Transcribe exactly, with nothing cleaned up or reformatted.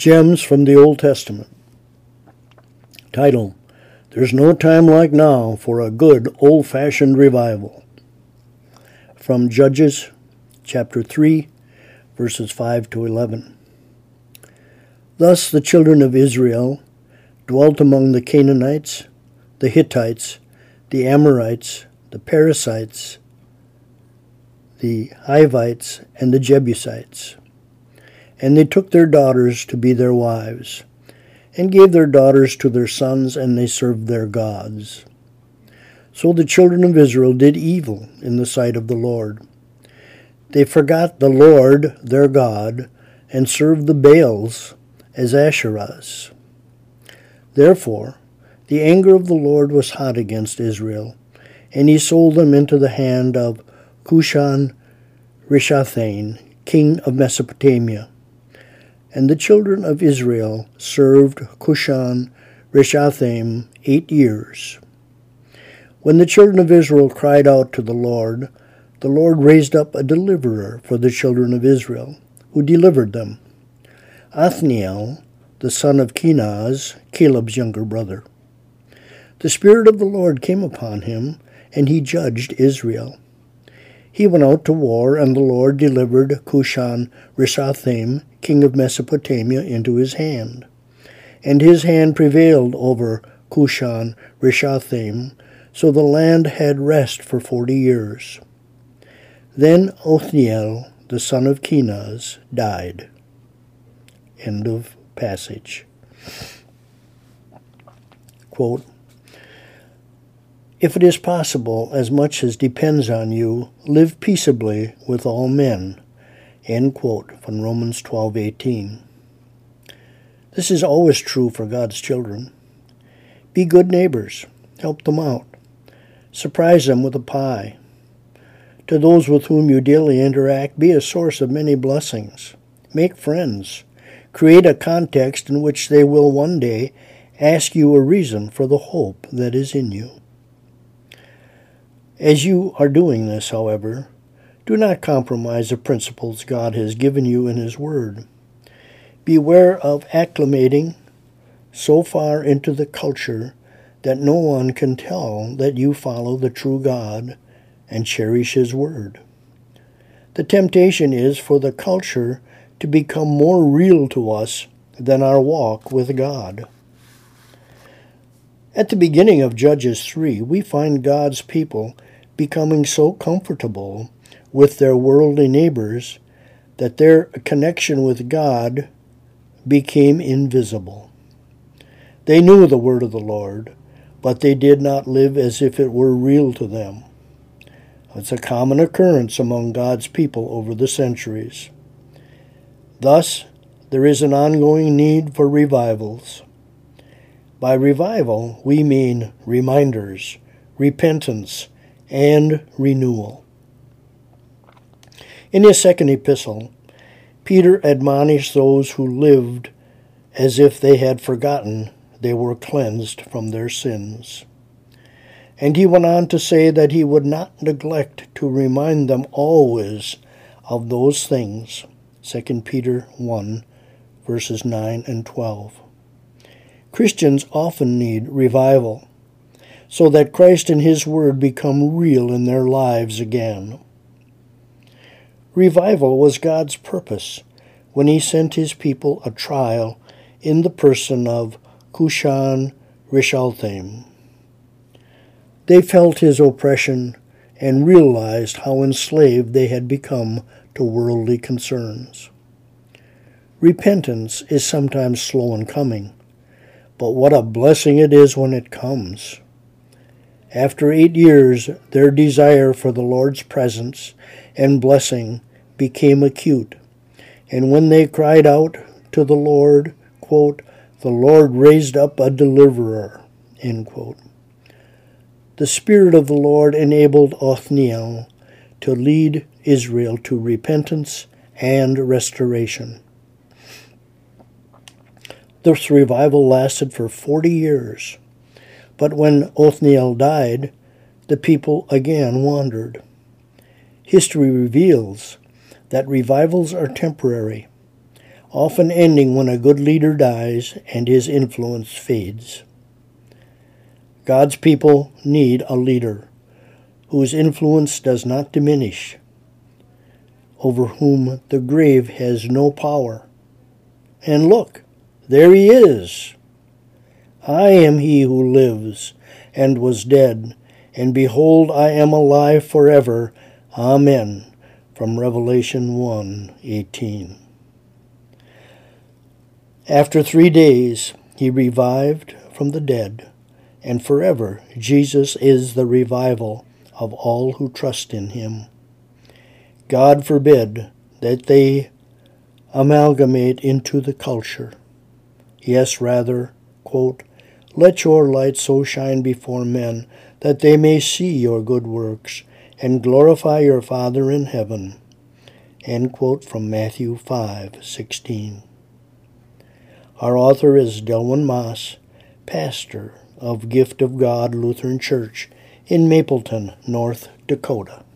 Gems from the Old Testament. Title: There's no time like now for a good old-fashioned revival. From Judges chapter three, verses five to eleven. Thus the children of Israel dwelt among the Canaanites, the Hittites, the Amorites, the Perizzites, the Hivites, and the Jebusites. And they took their daughters to be their wives, and gave their daughters to their sons, and they served their gods. So the children of Israel did evil in the sight of the Lord. They forgot the Lord their God, and served the Baals as Asherahs. Therefore the anger of the Lord was hot against Israel, and he sold them into the hand of Cushan-Rishathaim, king of Mesopotamia. And the children of Israel served Cushan-Rishathaim eight years. When the children of Israel cried out to the Lord, the Lord raised up a deliverer for the children of Israel, who delivered them, Othniel, the son of Kenaz, Caleb's younger brother. The Spirit of the Lord came upon him, and he judged Israel. He went out to war, and the Lord delivered Cushan-Rishathaim, king of Mesopotamia, into his hand. And his hand prevailed over Cushan-Rishathaim, so the land had rest for forty years. Then Othniel, the son of Kenaz, died. End of passage. Quote, If it is possible, as much as depends on you, live peaceably with all men. End quote from Romans twelve eighteen. This is always true for God's children. Be good neighbors. Help them out. Surprise them with a pie. To those with whom you daily interact, be a source of many blessings. Make friends. Create a context in which they will one day ask you a reason for the hope that is in you. As you are doing this, however, do not compromise the principles God has given you in His Word. Beware of acclimating so far into the culture that no one can tell that you follow the true God and cherish His Word. The temptation is for the culture to become more real to us than our walk with God. At the beginning of Judges three, we find God's people becoming so comfortable with their worldly neighbors that their connection with God became invisible. They knew the word of the Lord, but they did not live as if it were real to them. It's a common occurrence among God's people over the centuries. Thus, there is an ongoing need for revivals. By revival, we mean reminders, repentance, and renewal. In his second epistle, Peter admonished those who lived as if they had forgotten they were cleansed from their sins. And he went on to say that he would not neglect to remind them always of those things. Second Peter one, verses nine and twelve. Christians often need revival, so that Christ and His Word become real in their lives again. Revival was God's purpose when He sent His people a trial in the person of Cushan-Rishathaim. They felt his oppression and realized how enslaved they had become to worldly concerns. Repentance is sometimes slow in coming, but what a blessing it is when it comes. After eight years, their desire for the Lord's presence and blessing became acute, and when they cried out to the Lord, quote, the Lord raised up a deliverer, end quote. The Spirit of the Lord enabled Othniel to lead Israel to repentance and restoration. This revival lasted for forty years, but when Othniel died, the people again wandered. History reveals that revivals are temporary. often ending when a good leader dies and his influence fades. God's people need a leader whose influence does not diminish, over whom the grave has no power. And look, there he is. I am he who lives and was dead, and behold, I am alive forever. Amen. From Revelation one eighteen. After three days he revived from the dead, and forever Jesus is the revival of all who trust in him. God forbid that they amalgamate into the culture. Yes, rather, quote, let your light so shine before men that they may see your good works and glorify your Father in heaven. End quote from Matthew five sixteen. Our author is Delwyn Moss, pastor of Gift of God Lutheran Church in Mapleton, North Dakota.